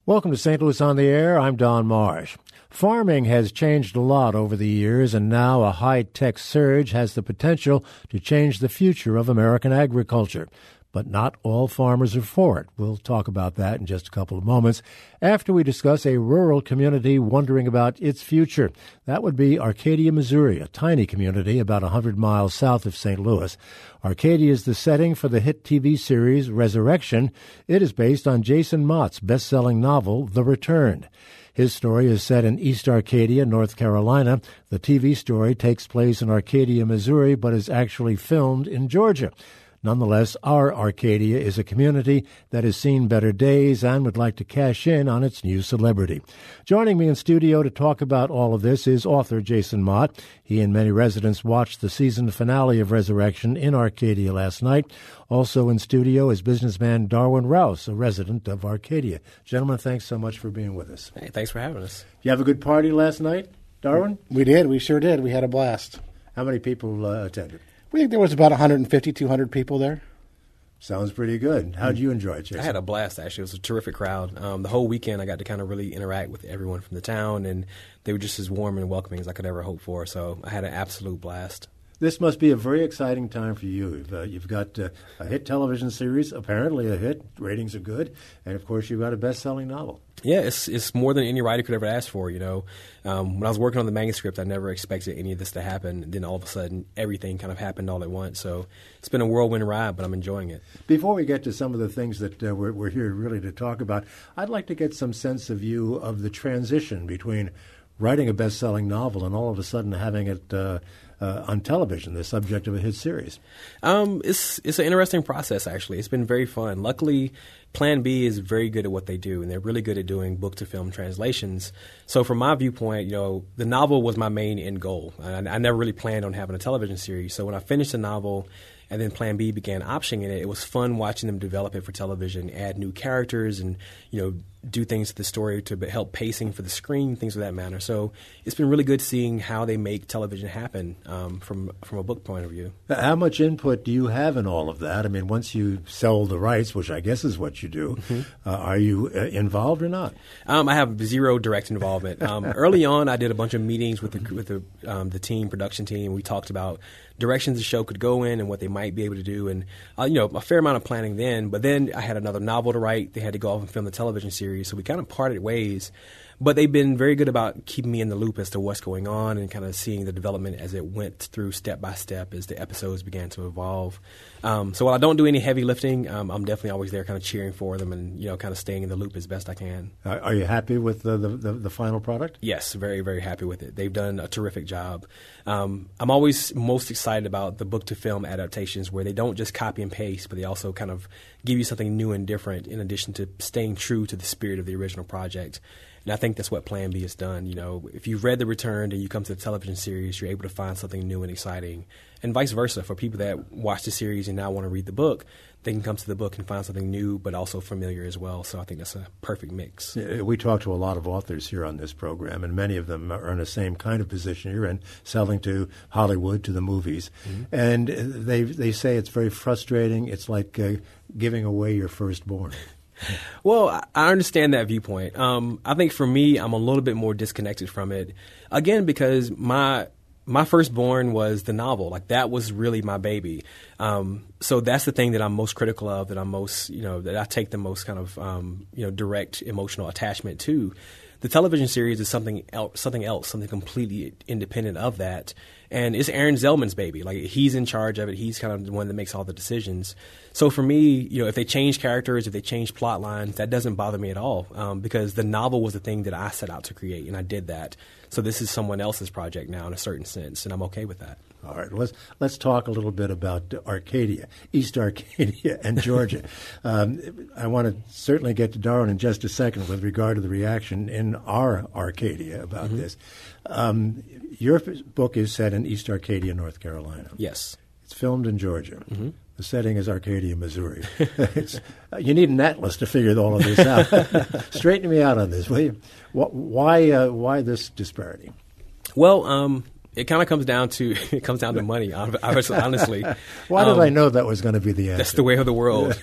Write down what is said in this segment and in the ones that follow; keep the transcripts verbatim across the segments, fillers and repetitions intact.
Welcome to Saint Louis on the Air. I'm Don Marsh. Farming has changed a lot over the years, and now a high-tech surge has the potential to change the future of American agriculture. But not all farmers are for it. We'll talk about that in just a couple of moments after we discuss a rural community wondering about its future. That would be Arcadia, Missouri, a tiny community about one hundred miles south of Saint Louis. Arcadia is the setting for the hit T V series Resurrection. It is based on Jason Mott's best-selling novel, The Returned. His story is set in East Arcadia, North Carolina. The T V story takes place in Arcadia, Missouri, but is actually filmed in Georgia. Nonetheless, our Arcadia is a community that has seen better days and would like to cash in on its new celebrity. Joining me in studio to talk about all of this is author Jason Mott. He and many residents watched the season finale of Resurrection in Arcadia last night. Also in studio is businessman Darwin Rouse, a resident of Arcadia. Gentlemen, thanks so much for being with us. Hey, thanks for having us. You have a good party last night, Darwin? We did. We sure did. We had a blast. How many people uh, attended? We think there was about one hundred fifty, two hundred people there. Sounds pretty good. How did you enjoy it, Jason? I had a blast, actually. It was a terrific crowd. Um, the whole weekend, I got to kind of really interact with everyone from the town, and they were just as warm and welcoming as I could ever hope for. So I had an absolute blast. This must be a very exciting time for you. You've, uh, you've got uh, a hit television series, apparently a hit. Ratings are good. And, of course, you've got a best-selling novel. Yeah, it's it's more than any writer could ever ask for, you know. Um, when I was working on the manuscript, I never expected any of this to happen. And then all of a sudden, everything kind of happened all at once. So it's been a whirlwind ride, but I'm enjoying it. Before we get to some of the things that uh, we're, we're here really to talk about, I'd like to get some sense of you of the transition between writing a best-selling novel and all of a sudden having it uh, uh, on television, the subject of a hit series. Um, it's it's an interesting process, actually. It's been very fun. Luckily, Plan B is very good at what they do, and they're really good at doing book-to-film translations. So from my viewpoint, you know, the novel was my main end goal. I, I never really planned on having a television series. So when I finished the novel and then Plan B began optioning it, it was fun watching them develop it for television, add new characters and, you know, do things to the story to help pacing for the screen, things of that manner. So it's been really good seeing how they make television happen um, from from a book point of view. How much input do you have in all of that? I mean, once you sell the rights, which I guess is what you do, mm-hmm. uh, are you uh, involved or not? Um, I have zero direct involvement. Um, early on, I did a bunch of meetings with the with the, um, the team, production team. We talked about directions the show could go in and what they might be able to do, and uh, you know, a fair amount of planning then. But then I had another novel to write. They had to go off and film the television series. So we kind of parted ways, but they've been very good about keeping me in the loop as to what's going on and kind of seeing the development as it went through step by step as the episodes began to evolve. Um, so while I don't do any heavy lifting, um, I'm definitely always there kind of cheering for them and, you know, kind of staying in the loop as best I can. Are, are you happy with the, the, the, the final product? Yes, very, very happy with it. They've done a terrific job. Um, I'm always most excited about the book-to-film adaptations where they don't just copy and paste, but they also kind of give you something new and different in addition to staying true to the spirit of the original project. And I think that's what Plan B has done. You know, if you've read The Returned and you come to the television series, you're able to find something new and exciting. And vice versa. For people that watch the series and now want to read the book, they can come to the book and find something new but also familiar as well. So I think that's a perfect mix. We talk to a lot of authors here on this program, and many of them are in the same kind of position you're in, selling to Hollywood, to the movies. Mm-hmm. And they they say it's very frustrating. It's like uh, giving away your firstborn. Well, I understand that viewpoint. Um, I think for me, I'm a little bit more disconnected from it. Again, because my my firstborn was the novel. Like, that was really my baby. Um, so that's the thing that I'm most critical of, that I'm most, you know, that I take the most kind of, um, you know, direct emotional attachment to. The television series is something else, something else, something completely independent of that. And it's Aaron Zellman's baby. Like, he's in charge of it. He's kind of the one that makes all the decisions. So for me, you know, if they change characters, if they change plot lines, that doesn't bother me at all, um, because the novel was the thing that I set out to create, and I did that. So this is someone else's project now in a certain sense, and I'm okay with that. All right, let's let's talk a little bit about Arcadia, East Arcadia, and Georgia. um, I want to certainly get to Darwin in just a second with regard to the reaction in our Arcadia about mm-hmm. this. Um, your book is set in East Arcadia, North Carolina. Yes. It's filmed in Georgia. Mm-hmm. The setting is Arcadia, Missouri. it's, uh, you need an atlas to figure all of this out. Straighten me out on this, will you? Why, uh, why this disparity? Well, um, it kind of comes down to it comes down to money. Honestly, why um, did I know that was going to be the answer? That's the way of the world.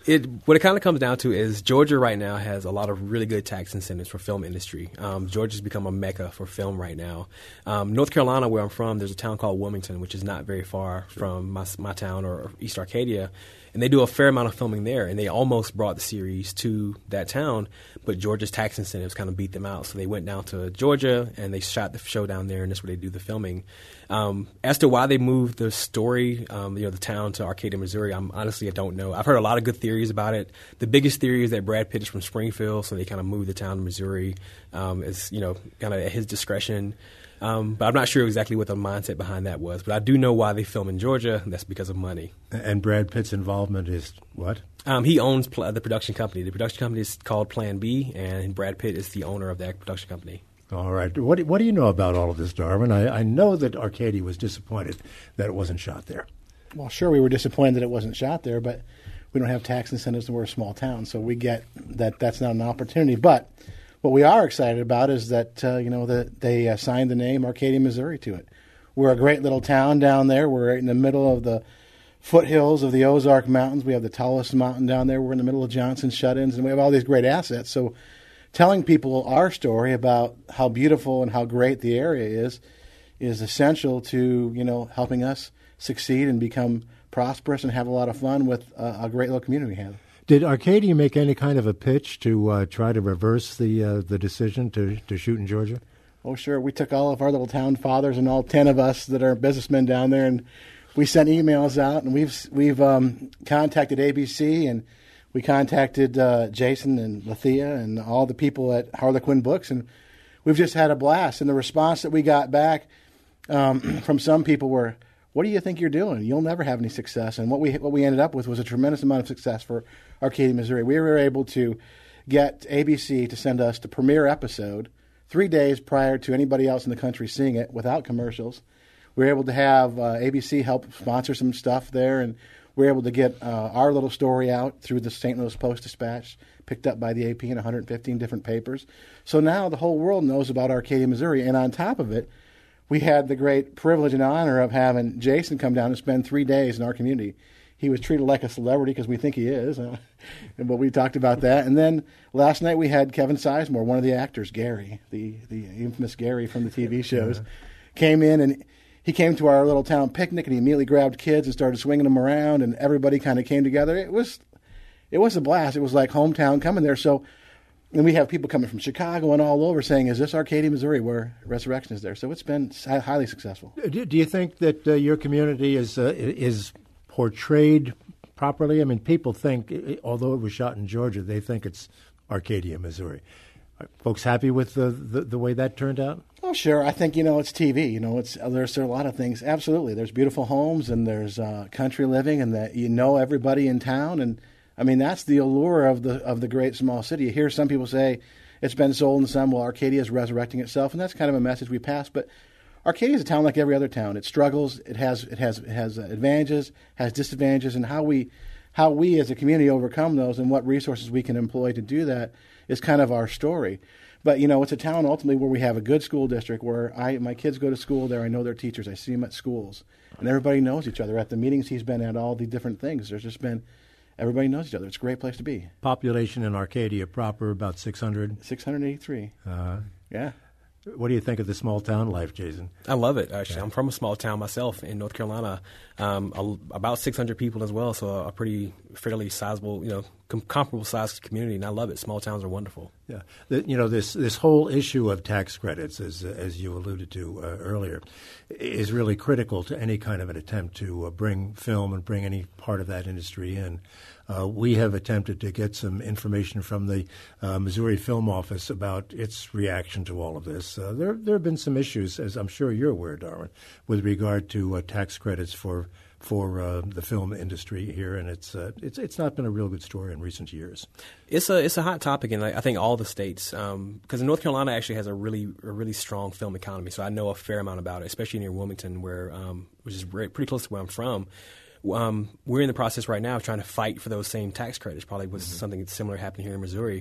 It what it kind of comes down to is Georgia right now has a lot of really good tax incentives for film industry. Um, Georgia's become a mecca for film right now. Um, North Carolina, where I'm from, there's a town called Wilmington, which is not very far sure. from my, my town or East Arcadia. And they do a fair amount of filming there, and they almost brought the series to that town, but Georgia's tax incentives kind of beat them out. So they went down to Georgia, and they shot the show down there, and that's where they do the filming. Um, as to why they moved the story, um, you know, the town to Arcadia, Missouri, I'm honestly, I don't know. I've heard a lot of good theories about it. The biggest theory is that Brad Pitt is from Springfield, so they kind of moved the town to Missouri. Um, it's, you know, kind of at his discretion. Um, but I'm not sure exactly what the mindset behind that was. But I do know why they film in Georgia, and that's because of money. And Brad Pitt's involvement is what? Um, he owns pl- the production company. The production company is called Plan B, and Brad Pitt is the owner of that production company. All right. What do, what do you know about all of this, Darwin? I, I know that Arcadia was disappointed that it wasn't shot there. Well, sure, we were disappointed that it wasn't shot there, but we don't have tax incentives and we're a small town, so we get that that's not an opportunity. But what we are excited about is that, uh, you know, that they uh, signed the name Arcadia, Missouri to it. We're a great little town down there. We're right in the middle of the foothills of the Ozark Mountains. We have the tallest mountain down there. We're in the middle of Johnson's Shut-ins, and we have all these great assets. So telling people our story about how beautiful and how great the area is is essential to, you know, helping us succeed and become prosperous and have a lot of fun with uh, a great little community we have. Did Arcadia make any kind of a pitch to uh, try to reverse the uh, the decision to, to shoot in Georgia? Oh, sure. We took all of our little town fathers and all ten of us that are businessmen down there, and we sent emails out, and we've we've um, contacted A B C, and we contacted uh, Jason and Lethea and all the people at Harlequin Books, and we've just had a blast. And the response that we got back um, from some people were, "What do you think you're doing? You'll never have any success." And what we what we ended up with was a tremendous amount of success for Arcadia, Missouri. We were able to get A B C to send us the premiere episode three days prior to anybody else in the country seeing it without commercials. We were able to have uh, A B C help sponsor some stuff there, and we were able to get uh, our little story out through the Saint Louis Post-Dispatch, picked up by the A P in one hundred fifteen different papers. So now the whole world knows about Arcadia, Missouri, and on top of it, we had the great privilege and honor of having Jason come down and spend three days in our community. He was treated like a celebrity because we think he is, uh, but we talked about that. And then last night we had Kevin Sizemore, one of the actors, Gary, the, the infamous Gary from the T V shows, yeah. came in, and he came to our little town picnic, and he immediately grabbed kids and started swinging them around, and everybody kind of came together. It was it was a blast. It was like hometown coming there. So, and we have people coming from Chicago and all over saying, "Is this Arcadia, Missouri, where Resurrection is there?" So it's been highly successful. Do, do you think that uh, your community is uh, is portrayed properly? I mean, people think, although it was shot in Georgia, they think it's Arcadia, Missouri. Are folks happy with the, the, the way that turned out? Oh, sure. I think, you know, it's T V. You know, it's there's, there are a lot of things. Absolutely. There's beautiful homes, and there's uh, country living, and that you know everybody in town. And, I mean, that's the allure of the of the great small city. You hear some people say it's been sold, and some, well, Arcadia is resurrecting itself, and that's kind of a message we pass. But Arcadia is a town like every other town. It struggles. It has it has it has advantages, has disadvantages, and how we how we as a community overcome those and what resources we can employ to do that is kind of our story. But you know, it's a town ultimately where we have a good school district where I my kids go to school there. I know their teachers. I see them at schools, and everybody knows each other. At the meetings he's been at, all the different things. There's just been everybody knows each other. It's a great place to be. Population in Arcadia proper about six hundred. six hundred eighty-three. Uh, yeah. What do you think of the small town life, Jason? I love it, actually. Yeah. I'm from a small town myself in North Carolina, um, a, about six hundred people as well, so a pretty fairly sizable, you know, com- comparable sized community, and I love it. Small towns are wonderful. Yeah, the, you know, this this whole issue of tax credits, as as you alluded to uh, earlier, is really critical to any kind of an attempt to uh, bring film and bring any part of that industry in. Uh, we have attempted to get some information from the uh, Missouri Film Office about its reaction to all of this. Uh, there, there have been some issues, as I'm sure you're aware, Darwin, with regard to uh, tax credits for for uh, the film industry here, and it's uh, it's it's not been a real good story in recent years. It's a it's a hot topic in I think all the states, because um, North Carolina actually has a really a really strong film economy, so I know a fair amount about it, especially near Wilmington, where um, which is pretty close to where I'm from. Um, we're in the process right now of trying to fight for those same tax credits. Probably was mm-hmm. something similar happening here in Missouri.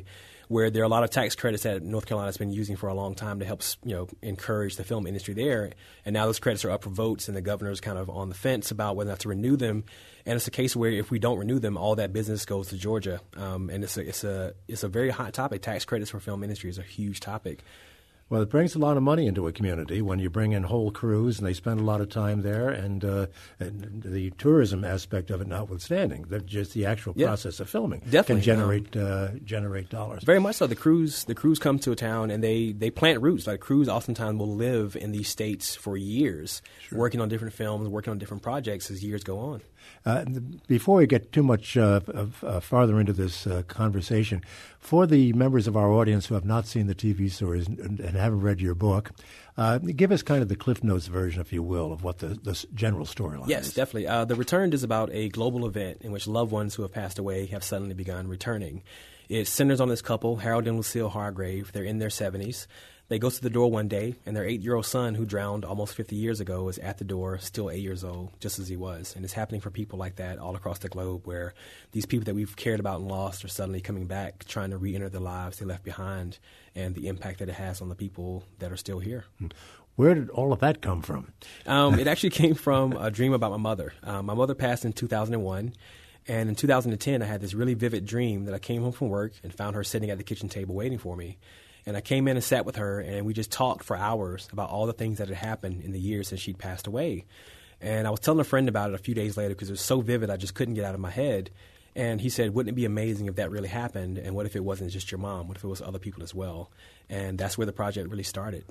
where there are a lot of tax credits that North Carolina's been using for a long time to help, you know, encourage the film industry there. And now those credits are up for votes, and the governor's kind of on the fence about whether or not to renew them. And it's a case where if we don't renew them, all that business goes to Georgia. Um, and it's a, it's a it's a very hot topic. Tax credits for film industry is a huge topic. Well, it brings a lot of money into a community when you bring in whole crews and they spend a lot of time there, and, uh, and the tourism aspect of it notwithstanding, that just the actual yeah. process of filming Definitely. can generate um, uh, generate dollars. Very much so. The crews the crews come to a town and they, they plant roots. Like crews oftentimes will live in these states for years, sure. working on different films, working on different projects as years go on. Uh, before we get too much uh, uh, farther into this uh, conversation, for the members of our audience who have not seen the T V series and, and haven't read your book, uh, give us kind of the Cliff Notes version, if you will, of what the, the general storyline yes, is. Yes, definitely. Uh, the Returned is about a global event in which loved ones who have passed away have suddenly begun returning. It centers on this couple, Harold and Lucille Hargrave. They're in their seventies. They go to the door one day, and their eight-year-old son, who drowned almost fifty years ago, is at the door, still eight years old, just as he was. And it's happening for people like that all across the globe, where these people that we've cared about and lost are suddenly coming back, trying to re-enter the lives they left behind, and the impact that it has on the people that are still here. Where did all of that come from? Um, it actually came from a dream about my mother. Um, my mother passed in two thousand one. And in two thousand ten, I had this really vivid dream that I came home from work and found her sitting at the kitchen table waiting for me. And I came in and sat with her, and we just talked for hours about all the things that had happened in the years since she'd passed away. And I was telling a friend about it a few days later because it was so vivid I just couldn't get out of my head. And he said, wouldn't it be amazing if that really happened? And what if it wasn't just your mom? What if it was other people as well? And that's where the project really started.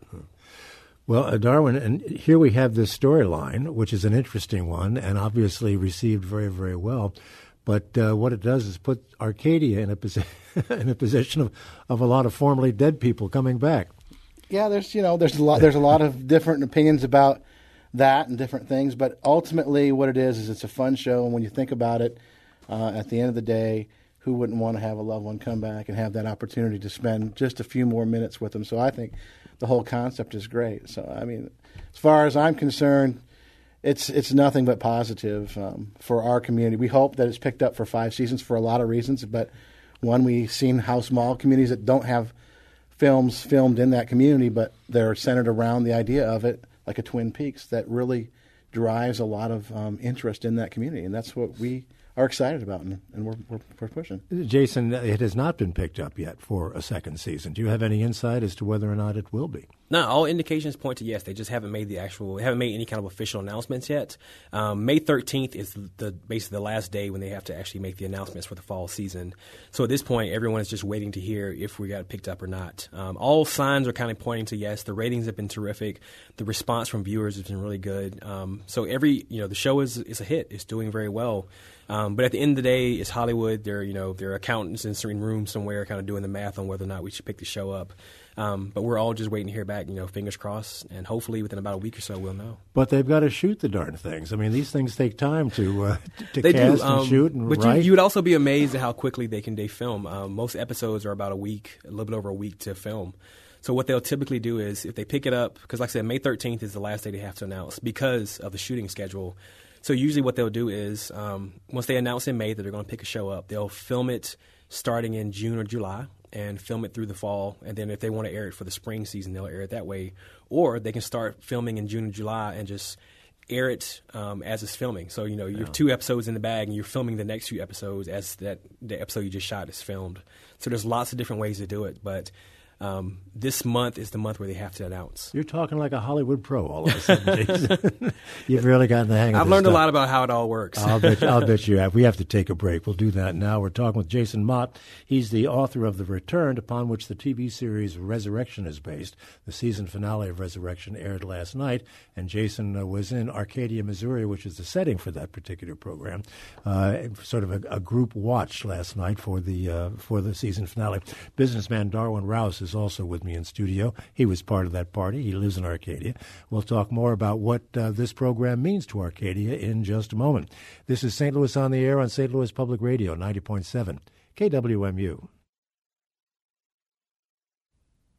Well, uh, Darwin, and here we have this storyline, which is an interesting one and obviously received very, very well. But uh, what it does is put Arcadia in a, posi- in a position of, of a lot of formerly dead people coming back. Yeah, there's you know there's a lot there's a lot of different opinions about that and different things. But ultimately, what it is is it's a fun show, and when you think about it, uh, at the end of the day, who wouldn't want to have a loved one come back and have that opportunity to spend just a few more minutes with them? So I think the whole concept is great. So I mean, as far as I'm concerned, It's it's nothing but positive um, for our community. We hope that it's picked up for five seasons for a lot of reasons. But one, we've seen how small communities that don't have films filmed in that community, but they're centered around the idea of it, like a Twin Peaks, that really drives a lot of um, interest in that community. And that's what we are excited about, and, and we're, we're, we're pushing. Jason, it has not been picked up yet for a second season. Do you have any insight as to whether or not it will be? No, all indications point to yes. They just haven't made the actual, they haven't made any kind of official announcements yet. Um, May thirteenth is the basically the last day when they have to actually make the announcements for the fall season. So at this point, everyone is just waiting to hear if we got it picked up or not. Um, all signs are kind of pointing to yes. The ratings have been terrific. The response from viewers has been really good. Um, so every, you know, the show is is a hit. It's doing very well. Um, but at the end of the day, it's Hollywood. They're, you know, they're accountants in certain rooms somewhere kind of doing the math on whether or not we should pick the show up. Um, but we're all just waiting to hear back, you know, fingers crossed, and hopefully within about a week or so we'll know. But they've got to shoot the darn things. I mean, these things take time to uh, to they cast do. Um, and shoot and but write. You, you would also be amazed at how quickly they can they film. Um, most episodes are about a week, a little bit over a week to film. So what they'll typically do is if they pick it up, because like I said, May thirteenth is the last day they have to announce because of the shooting schedule. So usually what they'll do is um, once they announce in May that they're going to pick a show up, they'll film it starting in June or July and film it through the fall. And then if they want to air it for the spring season, they'll air it that way. Or they can start filming in June and July and just air it um, as it's filming. So, you know, you have two episodes in the bag and you're filming the next few episodes as that the episode you just shot is filmed. So there's lots of different ways to do it. But Um, this month is the month where they have to announce. You're talking like a Hollywood pro all of a sudden, Jason. You've really gotten the hang of I've this learned stuff. a lot about how it all works. I'll bet, I'll bet you have. We have to take a break. We'll do that now. We're talking with Jason Mott. He's the author of The Returned, upon which the T V series Resurrection is based. The season finale of Resurrection aired last night, and Jason uh, was in Arcadia, Missouri, which is the setting for that particular program. Uh, sort of a, a group watch last night for the uh, for the season finale. Businessman Darwin Rouse is also with me in studio. He was part of that party. He lives in Arcadia. We'll talk more about what uh, this program means to Arcadia in just a moment. This is Saint Louis on the Air on Saint Louis Public Radio, ninety point seven K W M U.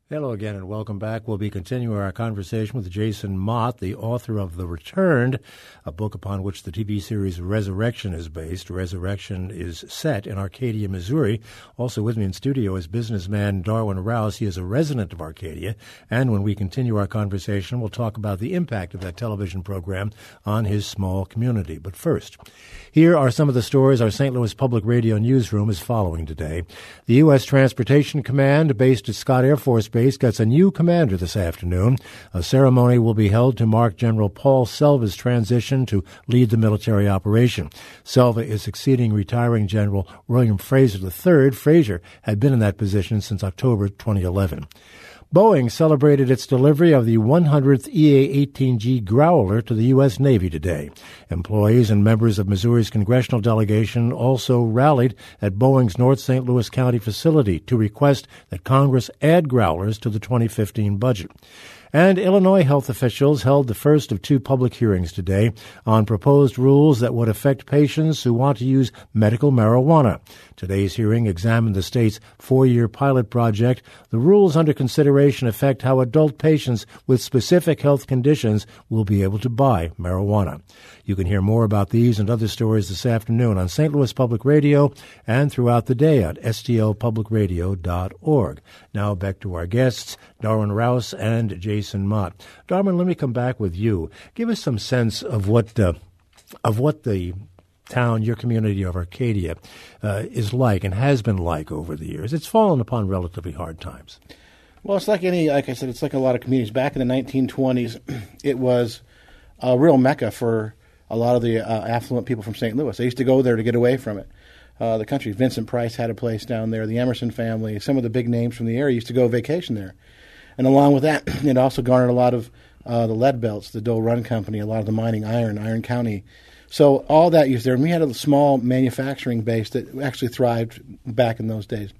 Hello again and welcome back. We'll be continuing our conversation with Jason Mott, the author of The Returned, a book upon which the T V series Resurrection is based. Resurrection is set in Arcadia, Missouri. Also with me in studio is businessman Darwin Rouse. He is a resident of Arcadia. And when we continue our conversation, we'll talk about the impact of that television program on his small community. But first, here are some of the stories our Saint Louis Public Radio newsroom is following today. The U S Transportation Command, based at Scott Air Force Base, gets a new commander this afternoon. A ceremony will be held to mark General Paul Selva's transition to lead the military operation. Selva is succeeding retiring General William Fraser the third. Fraser had been in that position since October twenty eleven. Boeing celebrated its delivery of the one hundredth E A eighteen G Growler to the U S Navy today. Employees and members of Missouri's congressional delegation also rallied at Boeing's North Saint Louis County facility to request that Congress add Growlers to the twenty fifteen budget. And Illinois health officials held the first of two public hearings today on proposed rules that would affect patients who want to use medical marijuana. Today's hearing examined the state's four-year pilot project. The rules under consideration affect how adult patients with specific health conditions will be able to buy marijuana. You can hear more about these and other stories this afternoon on Saint Louis Public Radio and throughout the day at S T L public radio dot org. Now back to our guests, Darwin Rouse and Jason Mott. Darwin, let me come back with you. Give us some sense of what uh, of what the town, your community of Arcadia, uh, is like and has been like over the years. It's fallen upon relatively hard times. Well, it's like any, like I said, it's like a lot of communities. Back in the nineteen twenties, it was a real mecca for a lot of the uh, affluent people from Saint Louis. They used to go there to get away from it. Uh, the country, Vincent Price had a place down there. The Emerson family, some of the big names from the area used to go vacation there. And along with that, it also garnered a lot of uh, the lead belts, the Doe Run Company, a lot of the mining, iron, Iron County. So all that used there. And we had a small manufacturing base that actually thrived back in those days.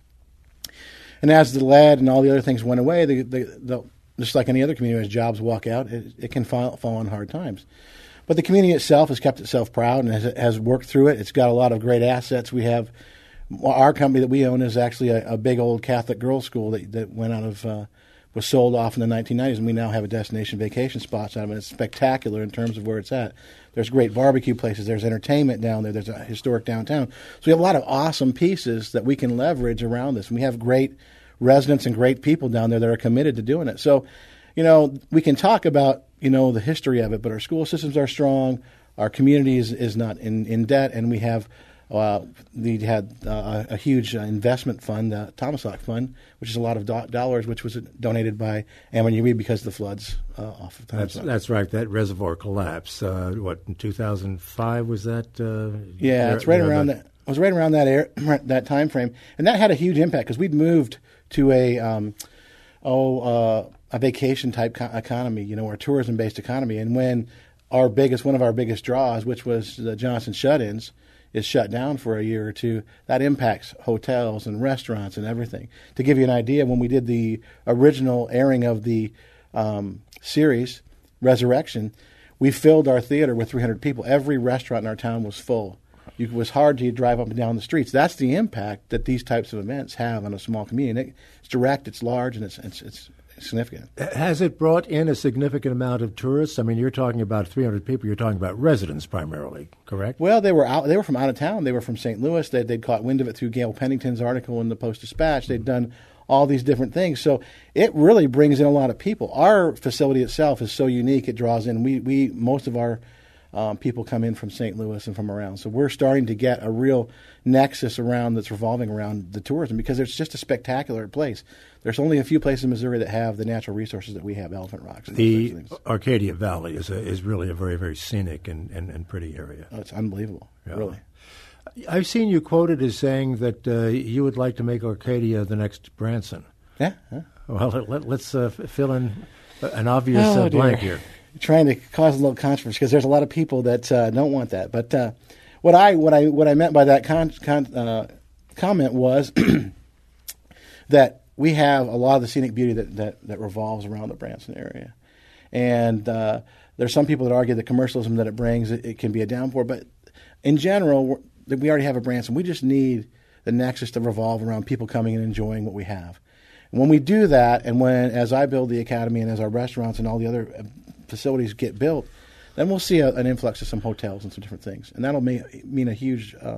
And as the lead and all the other things went away, the, the, the, just like any other community, as jobs walk out, it, it can fall, fall on hard times. But the community itself has kept itself proud and has, has worked through it. It's got a lot of great assets. We have our company that we own is actually a, a big old Catholic girls' school that, that went out of uh, was sold off in the nineteen nineties, and we now have a destination vacation spots out of it. It's spectacular in terms of where it's at. There's great barbecue places. There's entertainment down there. There's a historic downtown. So we have a lot of awesome pieces that we can leverage around this. And we have great residents and great people down there that are committed to doing it. So, you know, we can talk about, you know, the history of it, but our school systems are strong. Our community is, is not in, in debt, and we have uh, we had uh, a huge uh, investment fund, the Thomas Hawk Fund, which is a lot of do- dollars, which was donated by M N U E because of the floods uh, off of Thomas That's, Hawk. that's right. That reservoir collapse. Uh, what in two thousand five was that? Uh, yeah, there, it's right there around the, that. It was right around that air, that time frame, and that had a huge impact because we'd moved to a um, oh. Uh, a vacation type co- economy, you know, or a tourism based economy. And when our biggest, one of our biggest draws, which was the Johnson Shut-ins, is shut down for a year or two, that impacts hotels and restaurants and everything. To give you an idea, when we did the original airing of the um, series, Resurrection, we filled our theater with three hundred people. Every restaurant in our town was full. It was hard to drive up and down the streets. That's the impact that these types of events have on a small community. And it's direct, it's large, and it's it's, it's significant. Has it brought in a significant amount of tourists? I mean, you're talking about three hundred people. You're talking about residents primarily, correct? Well, they were out. They were from out of town. They were from Saint Louis. They'd, they'd caught wind of it through Gail Pennington's article in the Post-Dispatch. They'd done all these different things. So it really brings in a lot of people. Our facility itself is so unique. It draws in. We we most of our um, people come in from Saint Louis and from around. So we're starting to get a real nexus around that's revolving around the tourism because it's just a spectacular place. There's only a few places in Missouri that have the natural resources that we have, Elephant Rocks. And the Arcadia Valley is a, is really a very, very scenic and, and, and pretty area. Oh, it's unbelievable, yeah. Really. I've seen you quoted as saying that uh, you would like to make Arcadia the next Branson. Yeah. yeah. Well, let, let's uh, fill in an obvious oh, uh, blank dear. here. Trying to cause a little controversy because there's a lot of people that uh, don't want that. But uh, what I what I what I meant by that con- con- uh, comment was that we have a lot of the scenic beauty that, that, that revolves around the Branson area, and uh, there's some people that argue the commercialism that it brings it, it can be a downpour. But in general, we already have a Branson. We just need the nexus to revolve around people coming and enjoying what we have. And when we do that, and when as I build the academy and as our restaurants and all the other facilities get built, then we'll see a, an influx of some hotels and some different things, and that'll mean, mean a huge, uh,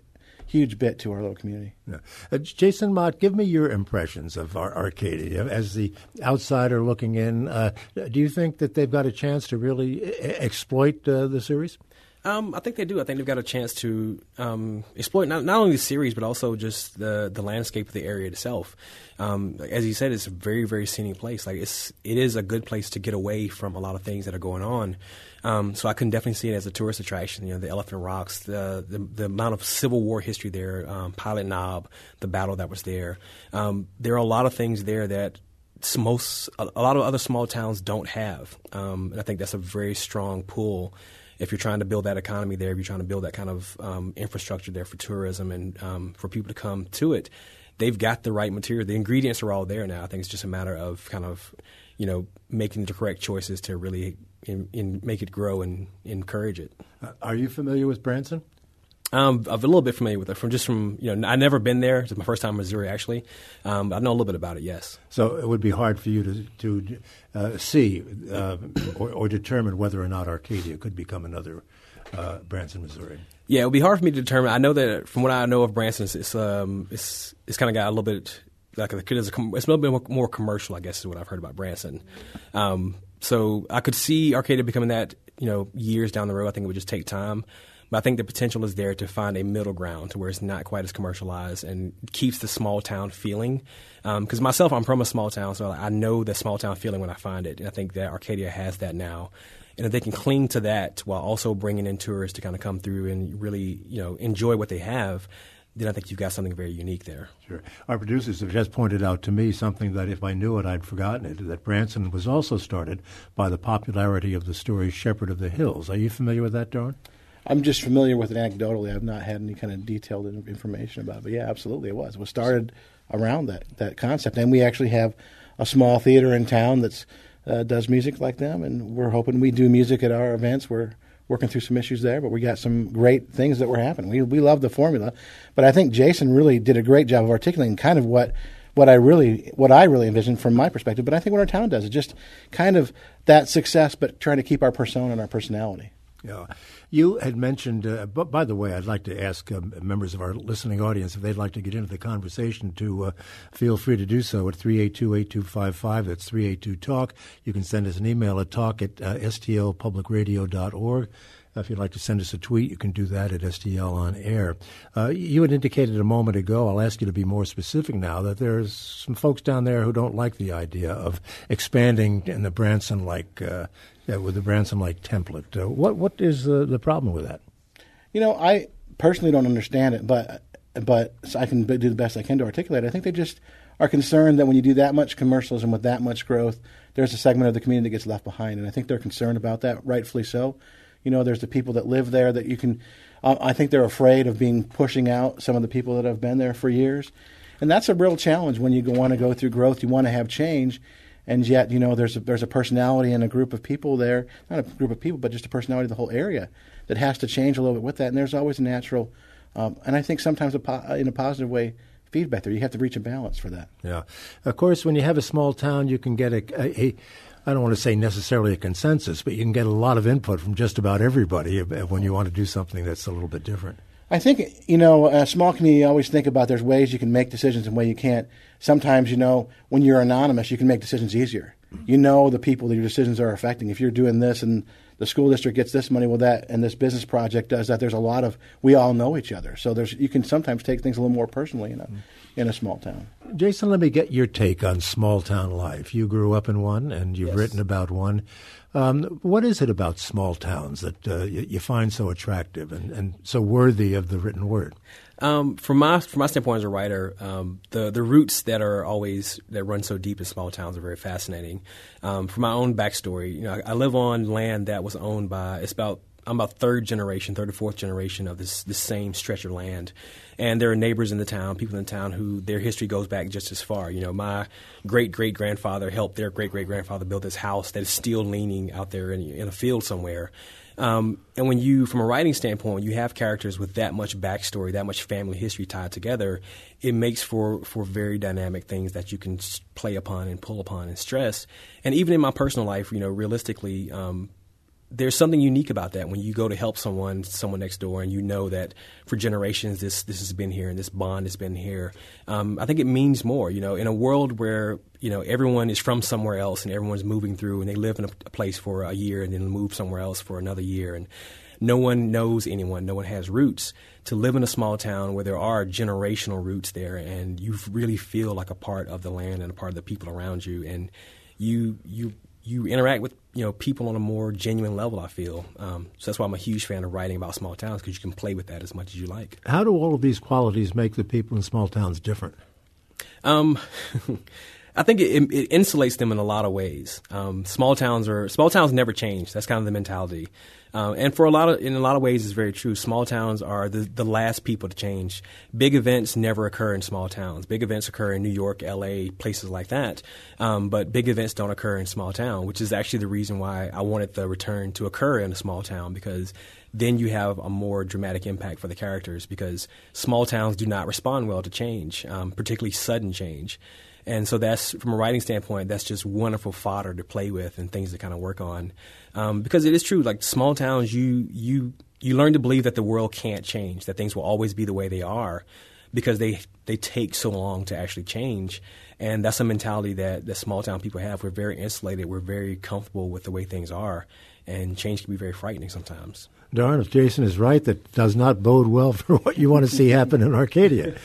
huge bit to our little community. Yeah. Uh, Jason Mott, give me your impressions of our Arcadia as the outsider looking in. Uh, do you think that they've got a chance to really e- exploit uh, the series? Um, I think they do. I think they've got a chance to um, exploit not, not only the series, but also just the the landscape of the area itself. Um, as you said, it's a very, very scenic place. Like it's, it is a good place to get away from a lot of things that are going on. Um, so I can definitely see it as a tourist attraction. You know, the Elephant Rocks, the the, the amount of Civil War history there, um, Pilot Knob, the battle that was there. Um, there are a lot of things there that most a, a lot of other small towns don't have, um, and I think that's a very strong pull. If you're trying to build that economy there, if you're trying to build that kind of um, infrastructure there for tourism and um, for people to come to it, they've got the right material. The ingredients are all there now. I think it's just a matter of kind of, you know, making the correct choices to really in, in make it grow and encourage it. Uh, are you familiar with Branson? Um, I'm a little bit familiar with it from just from, you know, I've never been there. It's my first time in Missouri, actually. Um, but I know a little bit about it, yes. So it would be hard for you to to uh, see uh, or, or determine whether or not Arcadia could become another uh, Branson, Missouri. Yeah, it would be hard for me to determine. I know that from what I know of Branson, it's it's um, it's, it's kind of got a little bit like a, it's, a, it's a little bit more commercial, I guess, is what I've heard about Branson. Um, so I could see Arcadia becoming that, you know, years down the road. I think it would just take time. But I think the potential is there to find a middle ground to where it's not quite as commercialized and keeps the small town feeling. Because um, myself, I'm from a small town, so I know the small town feeling when I find it. And I think that Arcadia has that now. And if they can cling to that while also bringing in tourists to kind of come through and really, you know, enjoy what they have, then I think you've got something very unique there. Sure. Our producers have just pointed out to me something that if I knew it, I'd forgotten it, that Branson was also started by the popularity of the story Shepherd of the Hills. Are you familiar with that, Darren? I'm just familiar with it anecdotally. I've not had any kind of detailed information about it. But, yeah, absolutely it was. It was started around that, that concept. And we actually have a small theater in town that uh, does music like them, and we're hoping we do music at our events. We're working through some issues there, but we got some great things that were happening. We we love the formula. But I think Jason really did a great job of articulating kind of what what I really what I really envisioned from my perspective. But I think what our town does is just kind of that success, but trying to keep our persona and our personality. Yeah. You had mentioned, uh, but by the way, I'd like to ask uh, members of our listening audience if they'd like to get into the conversation to uh, feel free to do so at three eight two, eight two five five. That's three eight two talk. You can send us an email at talk at uh, s t l public radio dot org. If you'd like to send us a tweet, you can do that at S T L on air. Uh, you had indicated a moment ago, I'll ask you to be more specific now, that there's some folks down there who don't like the idea of expanding in the Branson-like, uh, yeah, with the Branson-like template. Uh, what what is the, the problem with that? You know, I personally don't understand it, but but so I can do the best I can to articulate it. I think they just are concerned that when you do that much commercialism with that much growth, there's a segment of the community that gets left behind, and I think they're concerned about that, rightfully so. You know, there's the people that live there that you can uh, – I think they're afraid of being pushing out some of the people that have been there for years. And that's a real challenge when you want to go through growth. You want to have change, and yet, you know, there's a, there's a personality and a group of people there – not a group of people, but just a personality of the whole area that has to change a little bit with that. And there's always a natural um, – and I think sometimes a po- in a positive way – feedback there. You have to reach a balance for that. Yeah. Of course, when you have a small town, you can get a, a, a I don't want to say necessarily a consensus, but you can get a lot of input from just about everybody when you want to do something that's a little bit different. I think, you know, a small community, you always think about there's ways you can make decisions and ways you can't. Sometimes, you know, when you're anonymous, you can make decisions easier. You know the people that your decisions are affecting. If you're doing this and the school district gets this money, well, that, and this business project does that, there's a lot of, we all know each other. So there's, you can sometimes take things a little more personally in a, in a small town. Jason, let me get your take on small town life. You grew up in one, and you've Yes. written about one. Um, what is it about small towns that uh, you, you find so attractive and, and so worthy of the written word? Um, from my from my standpoint as a writer, um, the the roots that are always that run so deep in small towns are very fascinating. Um, from my own backstory, you know, I, I live on land that was owned by it's about I'm about third generation, third or fourth generation of this this same stretch of land, and there are neighbors in the town, people in the town who their history goes back just as far. You know, my great great grandfather helped their great great grandfather build this house that is still leaning out there in, in a field somewhere. Um, and when you, from a writing standpoint, you have characters with that much backstory, that much family history tied together, it makes for, for very dynamic things that you can play upon and pull upon and stress. And even in my personal life, you know, realistically, um, there's something unique about that when you go to help someone, someone next door, and you know that for generations this this has been here and this bond has been here. Um, I think it means more. You know, in a world where you know everyone is from somewhere else and everyone's moving through and they live in a, a place for a year and then move somewhere else for another year, and no one knows anyone, no one has roots. To live in a small town where there are generational roots there, and you really feel like a part of the land and a part of the people around you, and you you. you interact with you know people on a more genuine level, I feel. Um, so that's why I'm a huge fan of writing about small towns, because you can play with that as much as you like. How do all of these qualities make the people in small towns different? Um, I think it, it insulates them in a lot of ways. Um, small towns are small towns never change. That's kind of the mentality. Um, and for a lot of, in a lot of ways, it's very true. Small towns are the, the last people to change. Big events never occur in small towns. Big events occur in New York, L A, places like that. Um, but big events don't occur in small town, which is actually the reason why I wanted the return to occur in a small town, because then you have a more dramatic impact for the characters, because small towns do not respond well to change, um, particularly sudden change. And so that's, from a writing standpoint, that's just wonderful fodder to play with and things to kind of work on. Um, because it is true, like small towns, you you you learn to believe that the world can't change, that things will always be the way they are, because they they take so long to actually change. And that's a mentality that, that small town people have. We're very insulated. We're very comfortable with the way things are. And change can be very frightening sometimes. Darn, if Jason is right, that does not bode well for what you want to see happen in Arcadia.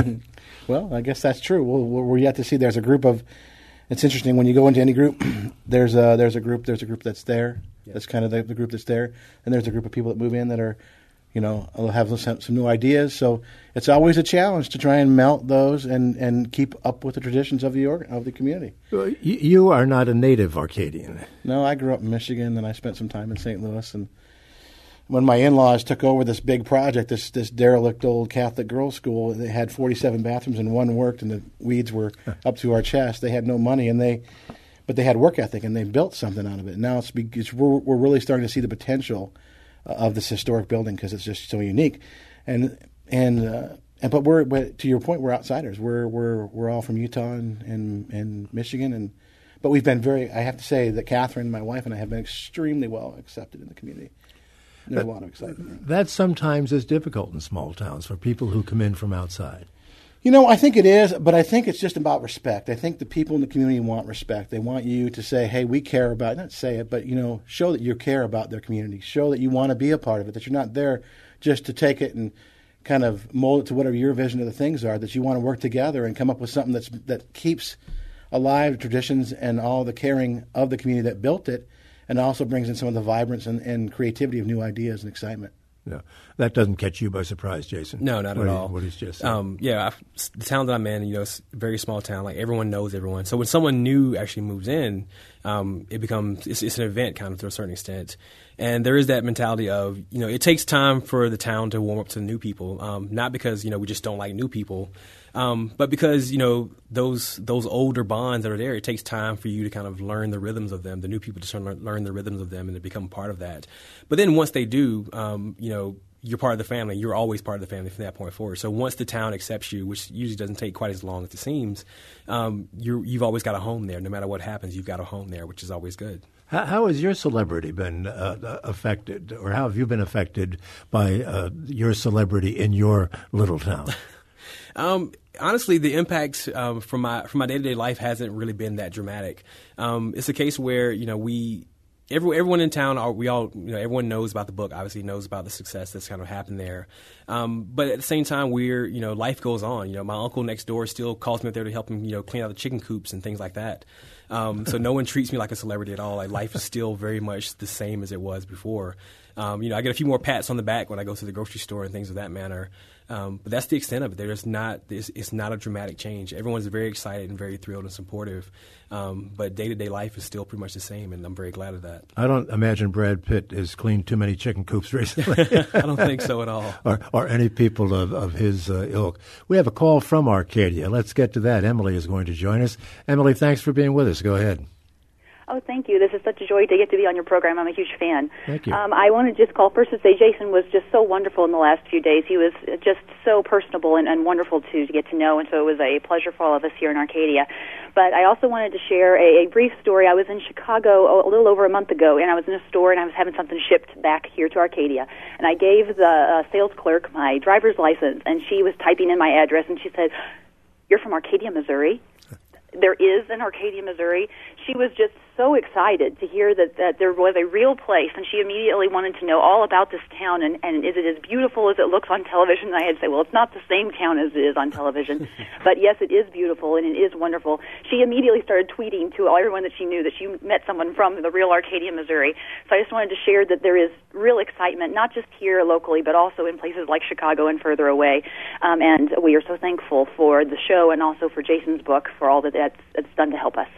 Well, I guess that's true. We'll, we're yet to see. There's a group of. It's interesting when you go into any group. There's a there's a group there's a group that's there. Yeah. That's kind of the, the group that's there, and there's a group of people that move in that are, you know, have some, some new ideas. So it's always a challenge to try and melt those and, and keep up with the traditions of the org, of the community. Well, you, you are not a native Arcadian. No, I grew up in Michigan, and I spent some time in Saint Louis, and when my in-laws took over this big project, this this derelict old Catholic girls' school, they had forty-seven bathrooms and one worked, and the weeds were up to our chest. They had no money, and they, but they had work ethic, and they built something out of it. Now it's, it's we're, we're really starting to see the potential of this historic building, because it's just so unique, and and uh, and but we're but to your point, we're outsiders. We're we're we're all from Utah and and, and Michigan, and but we've been very. I have to say that Catherine, my wife, and I have been extremely well accepted in the community. There's a lot of excitement. That sometimes is difficult in small towns for people who come in from outside. You know, I think it is, but I think it's just about respect. I think the people in the community want respect. They want you to say, hey, we care about, not say it, but, you know, show that you care about their community. Show that you want to be a part of it, that you're not there just to take it and kind of mold it to whatever your vision of the things are, that you want to work together and come up with something that's that keeps alive traditions and all the caring of the community that built it, and also brings in some of the vibrance and, and creativity of new ideas and excitement. Yeah, that doesn't catch you by surprise, Jason. No, not what at he, all. What he's just said. Um, yeah, I, the town that I'm in, you know, it's a very small town. Like everyone knows everyone. So when someone new actually moves in, um, it becomes it's, it's an event, kind of to a certain extent. And there is that mentality of, you know, it takes time for the town to warm up to new people. Um, not because you know we just don't like new people, um, but because you know those those older bonds that are there. It takes time for you to kind of learn the rhythms of them. The new people to learn, learn the rhythms of them and to become part of that. But then once they do, um, you know. You're part of the family. You're always part of the family from that point forward. So once the town accepts you, which usually doesn't take quite as long as it seems, um, you're, you've always got a home there. No matter what happens, you've got a home there, which is always good. How, how has your celebrity been uh, affected, or how have you been affected by uh, your celebrity in your little town? um, honestly, the impact um, from my from my day-to-day life hasn't really been that dramatic. Um, it's a case where, you know, we... Every, everyone in town, are, we all, you know, everyone knows about the book, obviously knows about the success that's kind of happened there. Um, but at the same time, we're, you know, life goes on. You know, my uncle next door still calls me up there to help him, you know, clean out the chicken coops and things like that. Um, so no one treats me like a celebrity at all. Like life is still very much the same as it was before. Um, you know, I get a few more pats on the back when I go to the grocery store and things of that manner. Um, but that's the extent of it. There's not, it's, it's not a dramatic change. Everyone's very excited and very thrilled and supportive. Um, but day-to-day life is still pretty much the same, and I'm very glad of that. I don't imagine Brad Pitt has cleaned too many chicken coops recently. I don't think so at all. or, or any people of, of his uh, ilk. We have a call from Arcadia. Let's get to that. Emily is going to join us. Emily, thanks for being with us. Go ahead. Oh, thank you. This is such a joy to get to be on your program. I'm a huge fan. Thank you. Um, I want to just call first to say Jason was just so wonderful in the last few days. He was just so personable and, and wonderful to, to get to know, and so it was a pleasure for all of us here in Arcadia. But I also wanted to share a, a brief story. I was in Chicago a little over a month ago, and I was in a store, and I was having something shipped back here to Arcadia. And I gave the uh, sales clerk my driver's license, and she was typing in my address, and she said, "You're from Arcadia, Missouri?" There is an Arcadia, Missouri. She was just so excited to hear that, that there was a real place, and she immediately wanted to know all about this town, and, and is it as beautiful as it looks on television? And I had to say, well, it's not the same town as it is on television, but yes, it is beautiful, and it is wonderful. She immediately started tweeting to everyone that she knew that she met someone from the real Arcadia, Missouri. So I just wanted to share that there is real excitement, not just here locally, but also in places like Chicago and further away. Um, and we are so thankful for the show and also for Jason's book, for all that that's, that's done to help us.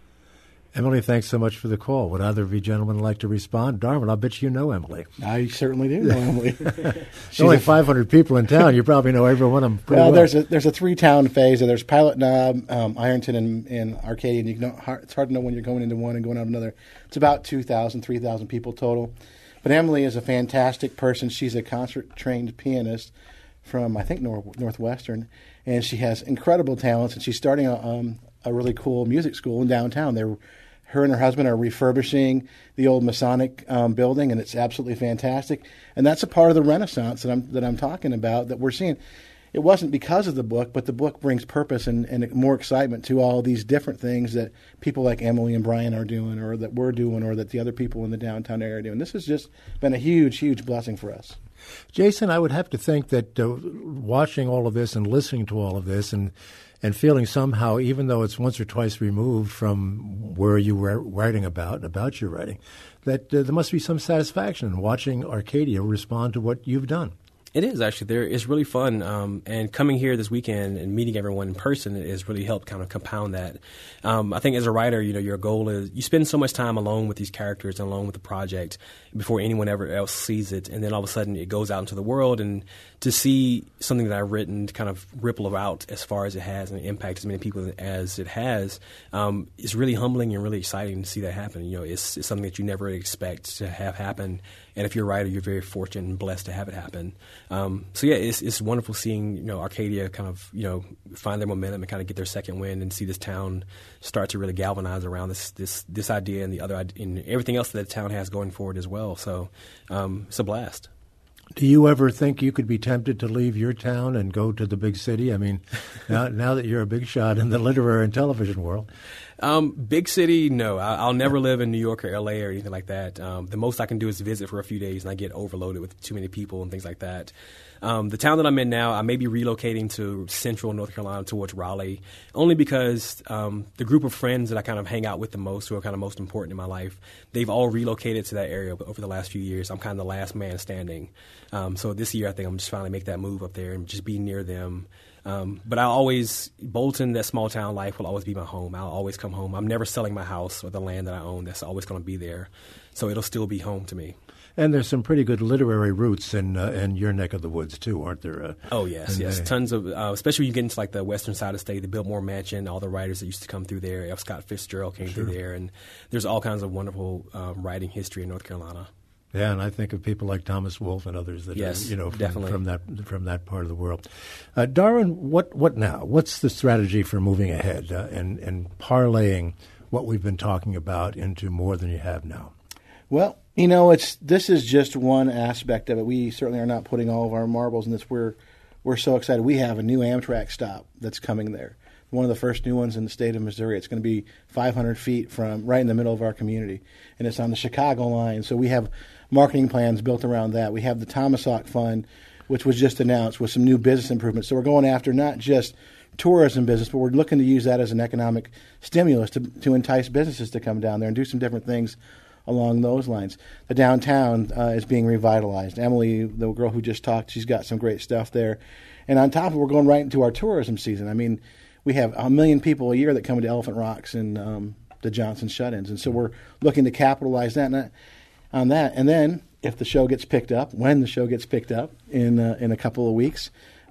Emily, thanks so much for the call. Would either of you gentlemen like to respond? Darwin, I'll bet you know Emily. I certainly do know Emily. There's only five hundred people in town. You probably know every one of them pretty well, well. There's a, there's a three-town phase. There's Pilot Knob, um, Ironton, and, and Arcadia. And you know, it's hard to know when you're going into one and going out another. It's about two thousand, three thousand people total. But Emily is a fantastic person. She's a concert-trained pianist from, I think, Nor- Northwestern. And she has incredible talents. And she's starting a, um, a really cool music school in downtown. They're Her and her husband are refurbishing the old Masonic um, building, and it's absolutely fantastic. And that's a part of the Renaissance that I'm that I'm talking about that we're seeing. It wasn't because of the book, but the book brings purpose and, and more excitement to all these different things that people like Emily and Brian are doing, or that we're doing, or that the other people in the downtown area are doing. This has just been a huge, huge blessing for us. Jason, I would have to think that uh, watching all of this and listening to all of this and and feeling somehow, even though it's once or twice removed from where you were writing about, about your writing, that uh, there must be some satisfaction in watching Arcadia respond to what you've done. It is actually there. It's really fun, um, and coming here this weekend and meeting everyone in person has really helped kind of compound that. Um, I think as a writer, you know, your goal is you spend so much time alone with these characters, and alone with the project before anyone ever else sees it, and then all of a sudden it goes out into the world, and to see something that I've written kind of ripple out as far as it has and impact as many people as it has, um, is really humbling and really exciting to see that happen. You know, it's, it's something that you never expect to have happen. And if you're a writer, you're very fortunate and blessed to have it happen. Um, so yeah, it's it's wonderful seeing, you know, Arcadia kind of, you know, find their momentum and kind of get their second win, and see this town start to really galvanize around this this this idea and the other idea, and everything else that the town has going forward as well. So um, it's a blast. Do you ever think you could be tempted to leave your town and go to the big city? I mean, now, now that you're a big shot in the literary and television world. Um, big city, no. I, I'll never live in New York or L A or anything like that. Um, the most I can do is visit for a few days, and I get overloaded with too many people and things like that. Um, the town that I'm in now, I may be relocating to central North Carolina towards Raleigh, only because um, the group of friends that I kind of hang out with the most, who are kind of most important in my life, they've all relocated to that area over the last few years. I'm kind of the last man standing. Um, so this year I think I'm just finally make that move up there and just be near them. Um, but I always, Bolton, that small town life will always be my home. I'll always come home. I'm never selling my house or the land that I own. That's always going to be there. So it'll still be home to me. And there's some pretty good literary roots in uh, in your neck of the woods too, aren't there? Uh, oh yes, yes, they, tons of. Uh, especially when you get into like the western side of the state, the Biltmore Mansion, all the writers that used to come through there. F. Scott Fitzgerald came sure. through there, and there's all kinds of wonderful um, writing history in North Carolina. Yeah, and I think of people like Thomas Wolfe and others that yes, are, you know, from, definitely. from that from that part of the world. Uh, Darwin, what what now? What's the strategy for moving ahead uh, and and parlaying what we've been talking about into more than you have now? Well, you know, it's this is just one aspect of it. We certainly are not putting all of our marbles in this. We're we're so excited. We have a new Amtrak stop that's coming there. One of the first new ones in the state of Missouri. It's going to be five hundred feet from right in the middle of our community, and it's on the Chicago line. So we have marketing plans built around that. We have the Thomas Hawk Fund, which was just announced with some new business improvements. So we're going after not just tourism business, but we're looking to use that as an economic stimulus to to entice businesses to come down there and do some different things along those lines. The downtown uh, is being revitalized. Emily, the girl who just talked, she's got some great stuff there. And on top of it, we're going right into our tourism season. I mean, we have a million people a year that come into Elephant Rocks and um, the Johnson Shut-ins. And so we're looking to capitalize that, that on that. And then if the show gets picked up, when the show gets picked up in uh, in a couple of weeks,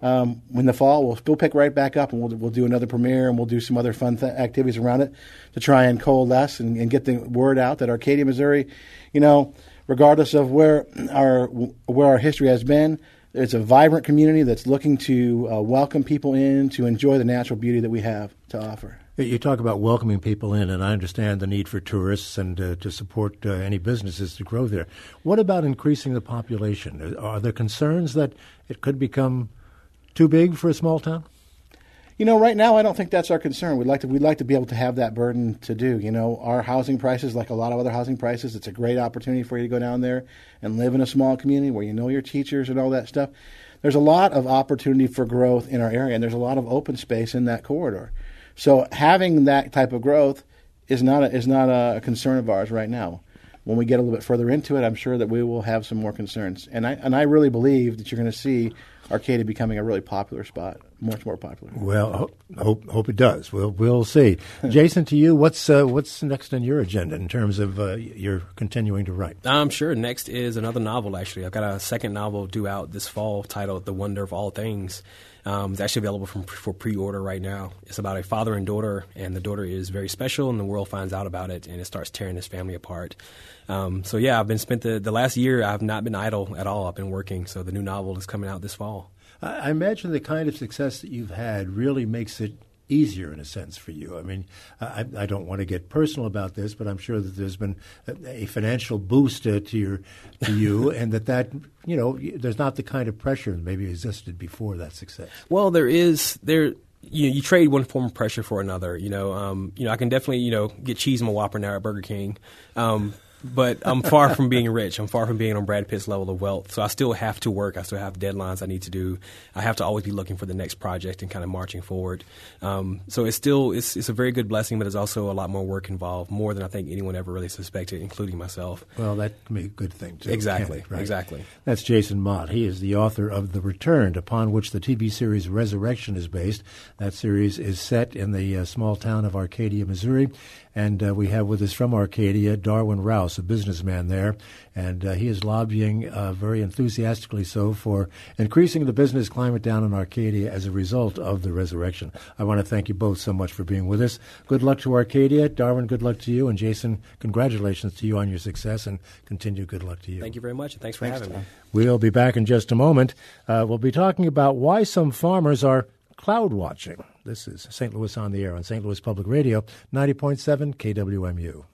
um, in the fall, we'll, we'll pick right back up and we'll, we'll do another premiere and we'll do some other fun th- activities around it to try and coalesce and, and get the word out that Arcadia, Missouri, you know, regardless of where our where our history has been, it's a vibrant community that's looking to uh, welcome people in to enjoy the natural beauty that we have to offer. You talk about welcoming people in, and I understand the need for tourists and uh, to support uh, any businesses to grow there. What about increasing the population? Are there concerns that it could become too big for a small town? You know, right now I don't think that's our concern. We'd like to we'd like to be able to have that burden to do. You know, our housing prices, like a lot of other housing prices, it's a great opportunity for you to go down there and live in a small community where you know your teachers and all that stuff. There's a lot of opportunity for growth in our area, and there's a lot of open space in that corridor. So having that type of growth is not a, is not a concern of ours right now. When we get a little bit further into it, I'm sure that we will have some more concerns. And I and I really believe that you're going to see Arcadia becoming a really popular spot, much more popular. Well, hope hope, hope it does. We'll we'll see. Jason, to you, what's uh, what's next on your agenda in terms of uh, you're continuing to write? I'm sure next is another novel. Actually, I've got a second novel due out this fall titled "The Wonder of All Things." Um, it's actually available from, for pre-order right now. It's about a father and daughter, and the daughter is very special, and the world finds out about it, and it starts tearing his family apart. Um, so yeah, I've been spent the, the last year. I've not been idle at all. I've been working. So the new novel is coming out this fall. I, I imagine the kind of success that you've had really makes it easier in a sense for you. I mean, I, I don't want to get personal about this, but I'm sure that there's been a, a financial boost uh, to your to you, and that that you know there's not the kind of pressure that maybe existed before that success. Well, there is there. You you trade one form of pressure for another. You know, um, you know, I can definitely you know get cheese in my Whopper now at Burger King. Um, But I'm far from being rich. I'm far from being on Brad Pitt's level of wealth. So I still have to work. I still have deadlines I need to do. I have to always be looking for the next project and kind of marching forward. Um, so it's still it's, it's a very good blessing, but there's also a lot more work involved, more than I think anyone ever really suspected, including myself. Well, that can be a good thing, too. Exactly, right? exactly. That's Jason Mott. He is the author of The Returned, upon which the T V series Resurrection is based. That series is set in the uh, small town of Arcadia, Missouri. And uh, we have with us from Arcadia Darwin Rouse, a businessman there, and uh, he is lobbying uh, very enthusiastically so for increasing the business climate down in Arcadia as a result of the resurrection. I want to thank you both so much for being with us. Good luck to Arcadia. Darwin, good luck to you. And Jason, congratulations to you on your success, and continued good luck to you. Thank you very much, and thanks for Thanks, having Tom. me. We'll be back in just a moment. Uh, we'll be talking about why some farmers are cloud watching. This is Saint Louis on the Air on Saint Louis Public Radio, ninety point seven K W M U.